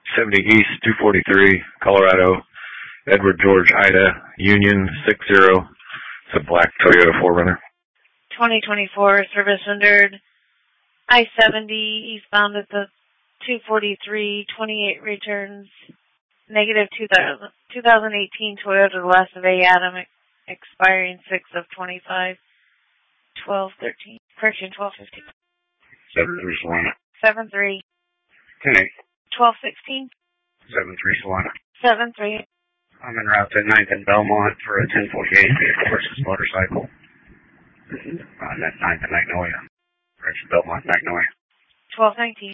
70 East, 243, Colorado. Edward George Ida, Union 60. It's a black Toyota 4Runner. 2024, service rendered. I-70 eastbound at the 243, 28 returns. Negative 2018 Toyota Last of A Adam, expiring 6 of 25, 1213. Correction, 1215. 73 Solana. 73. 10-8. 1216. 73 Solana. 73. I'm en route to 9th and Belmont for a 1048 versus motorcycle. On that 9th and Magnolia. Correction, Belmont, Magnolia. 1219.